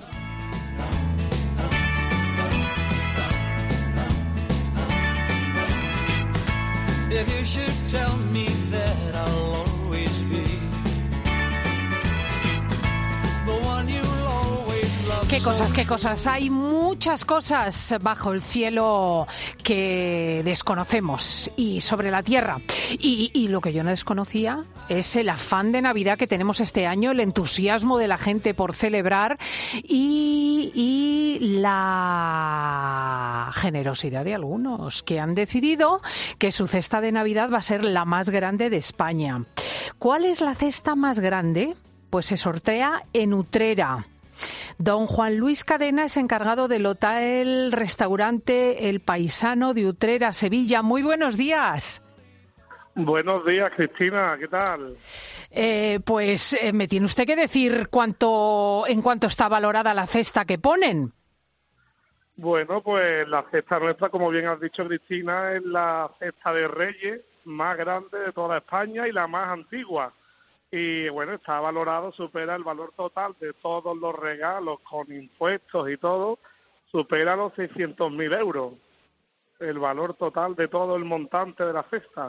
Qué cosas. Hay muchas cosas bajo el cielo que desconocemos y sobre la tierra. Y lo que yo no desconocía es el afán de Navidad que tenemos este año, el entusiasmo de la gente por celebrar y la generosidad de algunos que han decidido que su cesta de Navidad va a ser la más grande de España. ¿Cuál es la cesta más grande? Pues se sortea en Utrera. Don Juan Luis Cadena es encargado del hotel restaurante El Paisano de Utrera, Sevilla. Muy buenos días. Buenos días, Cristina, ¿qué tal? Me tiene usted que decir en cuánto está valorada la cesta que ponen. Bueno, pues la cesta nuestra, como bien has dicho, Cristina, es la cesta de Reyes más grande de toda España y la más antigua. Y bueno, está valorado, supera el valor total de todos los regalos con impuestos y todo, supera los 600.000 euros, el valor total de todo el montante de la cesta.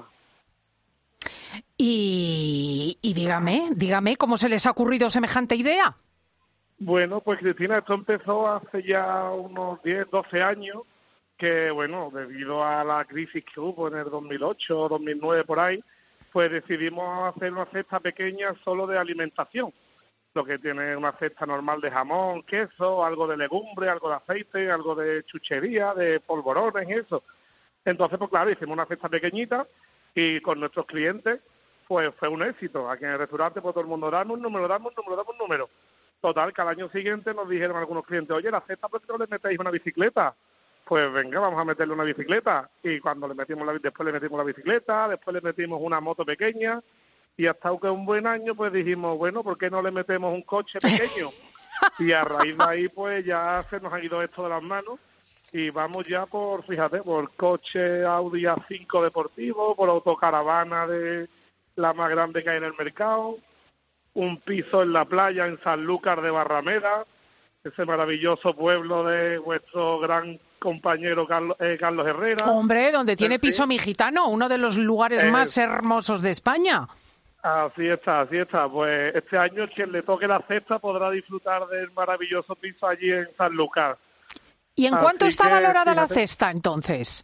Y dígame, ¿cómo se les ha ocurrido semejante idea? Bueno, pues Cristina, esto empezó hace ya unos 10, 12 años, que bueno, debido a la crisis que hubo en el 2008, 2009 por ahí, pues decidimos hacer una cesta pequeña solo de alimentación, lo que tiene una cesta normal de jamón, queso, algo de legumbre, algo de aceite, algo de chuchería, de polvorones y eso. Entonces, pues claro, hicimos una cesta pequeñita y con nuestros clientes, pues fue un éxito. Aquí en el restaurante, pues todo el mundo dame un número. Total, que al año siguiente nos dijeron algunos clientes: oye, la cesta, ¿por qué no le metéis una bicicleta? Pues venga, vamos a meterle una bicicleta. Y cuando después le metimos la bicicleta, después le metimos una moto pequeña, y hasta que un buen año pues dijimos, bueno, ¿por qué no le metemos un coche pequeño? Y a raíz de ahí pues ya se nos ha ido esto de las manos y vamos ya por coche Audi A5 deportivo, por autocaravana de la más grande que hay en el mercado, un piso en la playa en Sanlúcar de Barrameda, ese maravilloso pueblo de vuestro gran compañero Carlos Herrera. Hombre, donde tiene piso mi gitano, uno de los lugares más hermosos de España. Así está. Pues este año quien le toque la cesta podrá disfrutar del maravilloso piso allí en Sanlúcar. ¿Y en cuánto está valorada la cesta, entonces?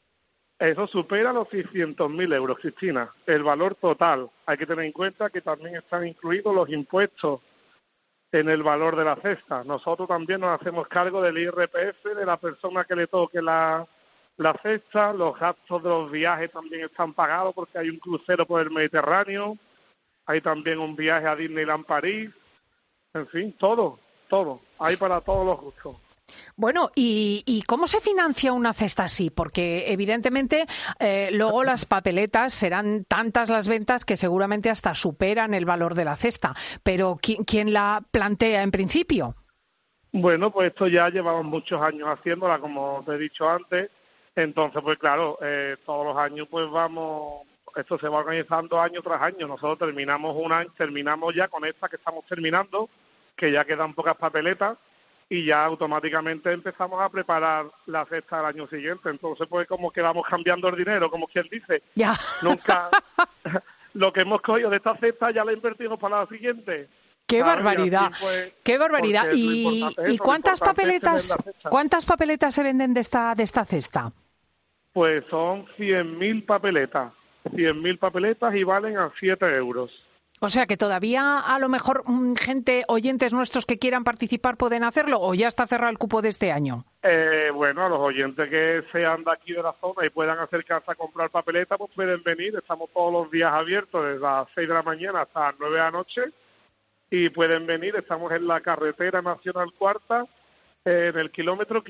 Eso supera los 600.000 euros, Cristina, el valor total. Hay que tener en cuenta que también están incluidos los impuestos en el valor de la cesta. Nosotros también nos hacemos cargo del IRPF de la persona que le toque la cesta. Los gastos de los viajes también están pagados porque hay un crucero por el Mediterráneo, hay también un viaje a Disneyland París, en fin, todo, hay para todos los gustos. Bueno, ¿y cómo se financia una cesta así? Porque evidentemente luego las papeletas serán tantas las ventas que seguramente hasta superan el valor de la cesta. Pero ¿quién la plantea en principio? Bueno, pues esto ya llevamos muchos años haciéndola, como te he dicho antes. Entonces, pues claro, todos los años pues esto se va organizando año tras año. Nosotros terminamos ya con esta que estamos terminando, que ya quedan pocas papeletas, y ya automáticamente empezamos a preparar la cesta del año siguiente. Entonces, pues como que vamos cambiando el dinero, como quien dice. Ya. Nunca lo que hemos cogido de esta cesta ya la invertimos para la siguiente. ¡Qué barbaridad! Así, pues, ¡Qué barbaridad! ¿Y cuántas papeletas se venden de esta cesta? Pues son 100.000 papeletas. 100.000 papeletas y valen a 7 euros. O sea que todavía a lo mejor oyentes nuestros que quieran participar pueden hacerlo, ¿o ya está cerrado el cupo de este año? Bueno, a los oyentes que sean de aquí de la zona y puedan acercarse a comprar papeletas, pues pueden venir. Estamos todos los días abiertos desde las 6 de la mañana hasta las 9 de la noche y pueden venir. Estamos en la carretera nacional cuarta, en el kilómetro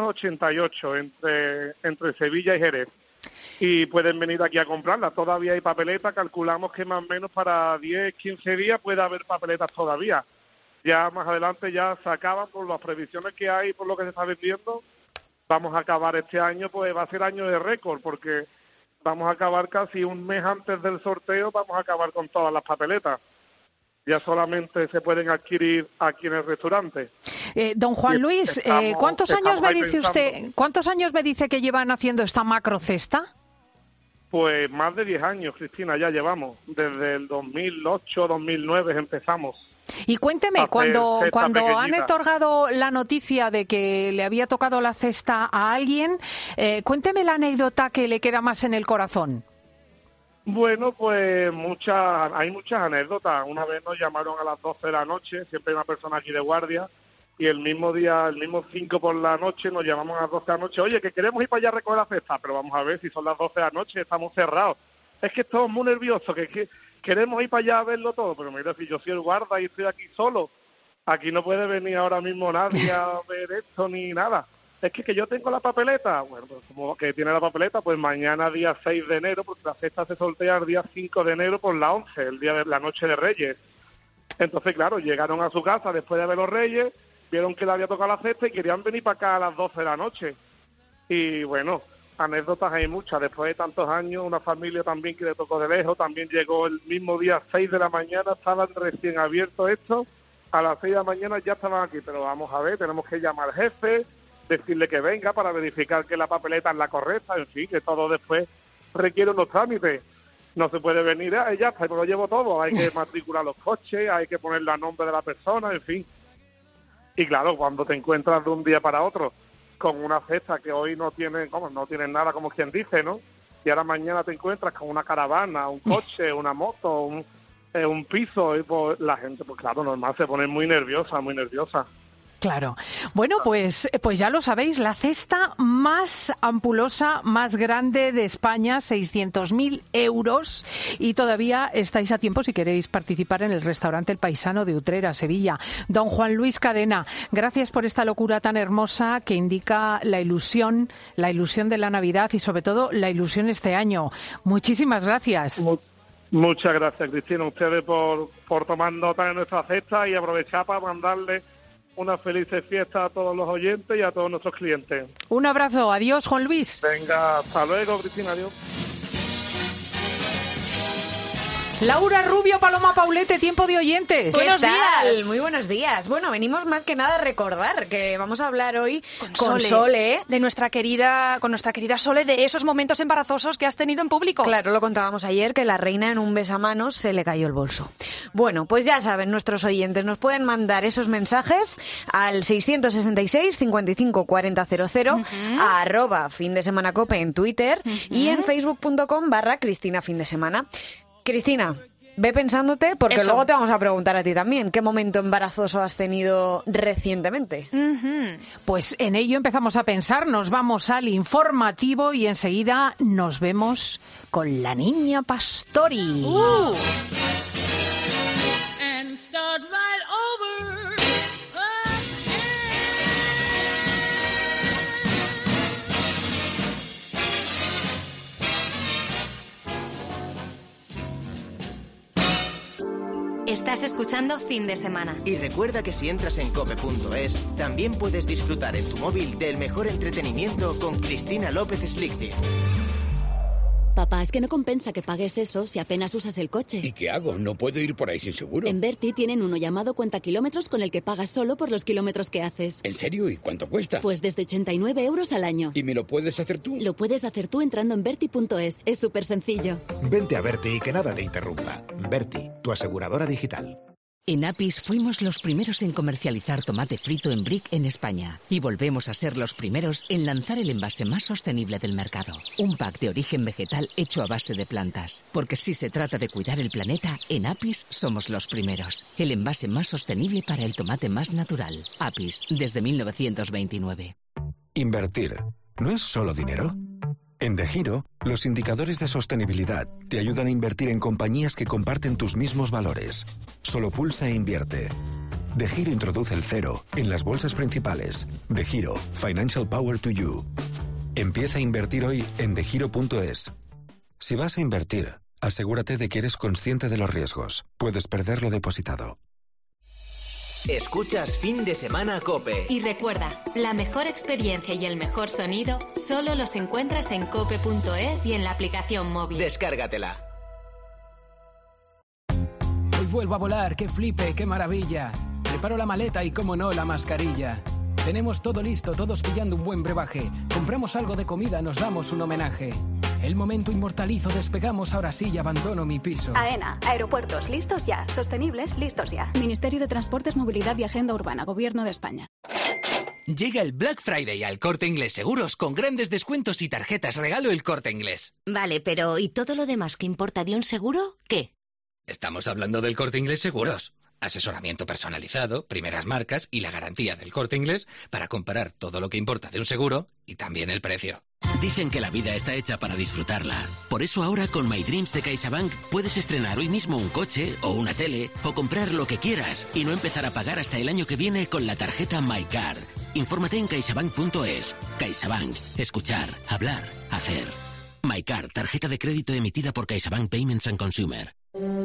588 entre Sevilla y Jerez. Y pueden venir aquí a comprarla. Todavía hay papeletas, calculamos que más o menos para 10, 15 días puede haber papeletas todavía. Ya más adelante ya se acaban por las previsiones que hay, por lo que se está vendiendo. Vamos a acabar este año, pues va a ser año de récord, porque vamos a acabar casi un mes antes del sorteo, vamos a acabar con todas las papeletas. Ya solamente se pueden adquirir aquí en el restaurante. Don Juan Luis, ¿cuántos años me dice que llevan haciendo esta macrocesta? Pues más de 10 años, Cristina, ya llevamos. Desde el 2008, 2009 empezamos. Y cuénteme, cuando han otorgado la noticia de que le había tocado la cesta a alguien, cuénteme la anécdota que le queda más en el corazón. Bueno, pues hay muchas anécdotas. Una vez nos llamaron a las 12 de la noche, siempre hay una persona aquí de guardia, y el mismo 5 por la noche nos llamamos a las 12 de la noche. Oye, que queremos ir para allá a recoger la cesta, pero vamos a ver si son las 12 de la noche, estamos cerrados. Es que estamos muy nerviosos, que queremos ir para allá a verlo todo. Pero mira, si yo soy el guarda y estoy aquí solo, aquí no puede venir ahora mismo nadie a ver esto ni nada. Es que yo tengo la papeleta. Bueno, pues como que tiene la papeleta, pues mañana día 6 de enero, porque la cesta se sortea el día 5 de enero por la 11, el día de la noche de Reyes. Entonces, claro, llegaron a su casa después de ver los Reyes, vieron que le había tocado la cesta y querían venir para acá a las 12 de la noche. Y bueno, anécdotas hay muchas. Después de tantos años, una familia también que le tocó de lejos, también llegó el mismo día 6 de la mañana, estaban recién abiertos estos, a las 6 de la mañana ya estaban aquí. Pero vamos a ver, tenemos que llamar al jefe, decirle que venga para verificar que la papeleta es la correcta, en fin, que todo después requiere unos trámites. No se puede venir, ya está, me lo llevo todo. Hay que matricular los coches, hay que ponerle el nombre de la persona, en fin. Y claro, cuando te encuentras de un día para otro con una cesta que hoy no tienen nada, como quien dice, ¿no? Y ahora mañana te encuentras con una caravana, un coche, una moto, un piso, y pues la gente, pues claro, normal, se pone muy nerviosa, muy nerviosa. Claro. Bueno, pues ya lo sabéis, la cesta más ampulosa, más grande de España, 600.000 euros, y todavía estáis a tiempo si queréis participar en el restaurante El Paisano de Utrera, Sevilla. Don Juan Luis Cadena, gracias por esta locura tan hermosa que indica la ilusión de la Navidad y sobre todo la ilusión este año. Muchísimas gracias. Muchas gracias, Cristina, ustedes por tomar nota de nuestra cesta y aprovechar para mandarle una feliz fiesta a todos los oyentes y a todos nuestros clientes. Un abrazo. Adiós, Juan Luis. Venga, hasta luego, Cristina. Adiós. Laura Rubio, Paloma Paulete, tiempo de oyentes. Buenos días. Muy buenos días. Bueno, venimos más que nada a recordar que vamos a hablar hoy con Sole, de nuestra querida Sole, de esos momentos embarazosos que has tenido en público. Claro, lo contábamos ayer, que la reina en un besamanos se le cayó el bolso. Bueno, pues ya saben, nuestros oyentes nos pueden mandar esos mensajes al 666 55 40 00, a @findesemanacope en Twitter y en facebook.com/CristinaFindesemana. Cristina, ve pensándote, porque luego te vamos a preguntar a ti también, ¿qué momento embarazoso has tenido recientemente? Pues en ello empezamos a pensar, nos vamos al informativo y enseguida nos vemos con la niña Pastori. And start right over. Estás escuchando Fin de Semana. Y recuerda que si entras en cope.es, también puedes disfrutar en tu móvil del mejor entretenimiento con Cristina López Slichting. Papá, es que no compensa que pagues eso si apenas usas el coche. ¿Y qué hago? No puedo ir por ahí sin seguro. En Berti tienen uno llamado Cuenta Kilómetros con el que pagas solo por los kilómetros que haces. ¿En serio? ¿Y cuánto cuesta? Pues desde 89 € al año. ¿Y me lo puedes hacer tú? Lo puedes hacer tú entrando en Berti.es. Es súper sencillo. Vente a Berti y que nada te interrumpa. Berti, tu aseguradora digital. En Apis fuimos los primeros en comercializar tomate frito en brick en España y volvemos a ser los primeros en lanzar el envase más sostenible del mercado. Un pack de origen vegetal hecho a base de plantas. Porque si se trata de cuidar el planeta, en Apis somos los primeros. El envase más sostenible para el tomate más natural. Apis, desde 1929. Invertir, ¿no es solo dinero? En DeGiro, los indicadores de sostenibilidad te ayudan a invertir en compañías que comparten tus mismos valores. Solo pulsa e invierte. DeGiro introduce el cero en las bolsas principales. DeGiro, Financial Power to You. Empieza a invertir hoy en DeGiro.es. Si vas a invertir, asegúrate de que eres consciente de los riesgos. Puedes perder lo depositado. Escuchas Fin de Semana Cope. Y recuerda, la mejor experiencia y el mejor sonido solo los encuentras en cope.es y en la aplicación móvil. Descárgatela. Hoy vuelvo a volar, qué flipe, qué maravilla. Preparo la maleta y, como no, la mascarilla. Tenemos todo listo, todos pillando un buen brebaje. Compramos algo de comida, nos damos un homenaje. El momento inmortalizo, despegamos, ahora sí y abandono mi piso. AENA, aeropuertos listos ya, sostenibles listos ya. Ministerio de Transportes, Movilidad y Agenda Urbana, Gobierno de España. Llega el Black Friday al Corte Inglés Seguros con grandes descuentos y tarjetas regalo El Corte Inglés. Vale, pero ¿y todo lo demás que importa de un seguro? ¿Qué? Estamos hablando del Corte Inglés Seguros. Asesoramiento personalizado, primeras marcas y la garantía del Corte Inglés para comparar todo lo que importa de un seguro y también el precio. Dicen que la vida está hecha para disfrutarla. Por eso ahora con My Dreams de CaixaBank puedes estrenar hoy mismo un coche o una tele o comprar lo que quieras y no empezar a pagar hasta el año que viene con la tarjeta MyCard. Infórmate en caixabank.es. CaixaBank. Escuchar, hablar, hacer. MyCard, tarjeta de crédito emitida por CaixaBank Payments and Consumer.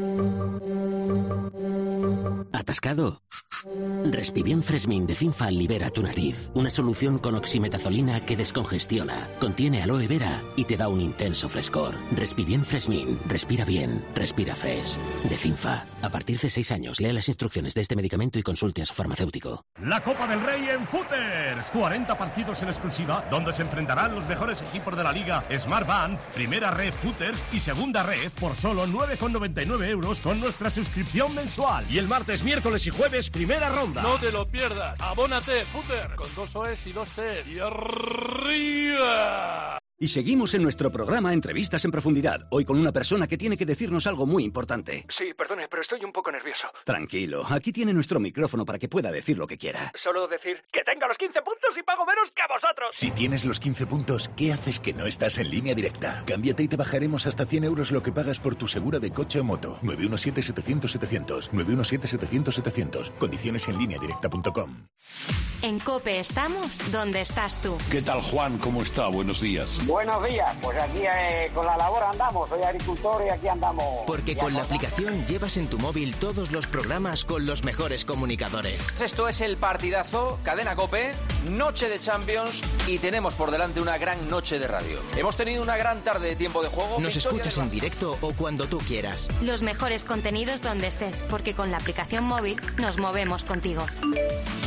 ¿Atascado? Respibien Fresmin de Cinfa libera tu nariz. Una solución con oximetazolina que descongestiona, contiene aloe vera y te da un intenso frescor. Respibien Fresmin. Respira bien. Respira fresh. De Cinfa. A partir de 6 años, lea las instrucciones de este medicamento y consulte a su farmacéutico. La Copa del Rey en Footers. 40 partidos en exclusiva, donde se enfrentarán los mejores equipos de la liga. Smart Band, primera red Footers y segunda red por solo 9,99 € con nuestra suscripción mensual. Y el martes, miércoles y jueves, primera ronda. No te lo pierdas. Abónate, Footer, con 2 O's y 2 T's. Y arriba. Y seguimos en nuestro programa Entrevistas en Profundidad, hoy con una persona que tiene que decirnos algo muy importante. Sí, perdone, pero estoy un poco nervioso. Tranquilo, aquí tiene nuestro micrófono para que pueda decir lo que quiera. Solo decir que tenga los 15 puntos y pago menos que vosotros. Si tienes los 15 puntos, ¿qué haces que no estás en Línea Directa? Cámbiate y te bajaremos hasta 100 € lo que pagas por tu segura de coche o moto. 917-700-700. 917-700-700. Condiciones en lineadirecta.com. En COPE estamos donde estás tú. ¿Qué tal, Juan? ¿Cómo está? Buenos días. Buenos días, pues aquí con la labor andamos, soy agricultor y aquí andamos. Porque con la aplicación llevas en tu móvil todos los programas con los mejores comunicadores. Esto es El Partidazo, Cadena COPE, noche de Champions y tenemos por delante una gran noche de radio. Hemos tenido una gran tarde de tiempo de juego. Nos escuchas en directo o cuando tú quieras. Los mejores contenidos donde estés, porque con la aplicación móvil nos movemos contigo.